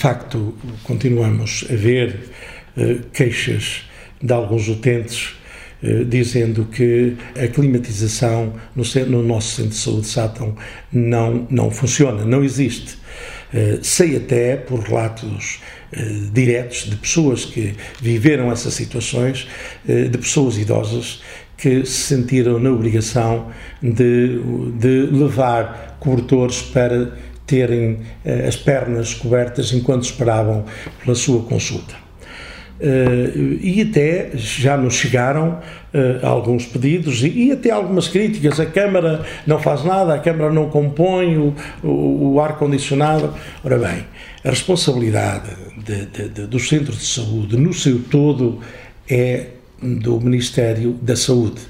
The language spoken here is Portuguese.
facto, continuamos a ver queixas de alguns utentes dizendo que a climatização no nosso centro de saúde de Sátão não funciona, não existe. Sei até, por relatos diretos de pessoas que viveram essas situações, de pessoas idosas que se sentiram na obrigação de levar cobertores para terem as pernas cobertas enquanto esperavam pela sua consulta. E até já nos chegaram alguns pedidos e até algumas críticas. A Câmara não faz nada, a Câmara não compõe o ar-condicionado. Ora bem, a responsabilidade dos centros de saúde no seu todo é do Ministério da Saúde.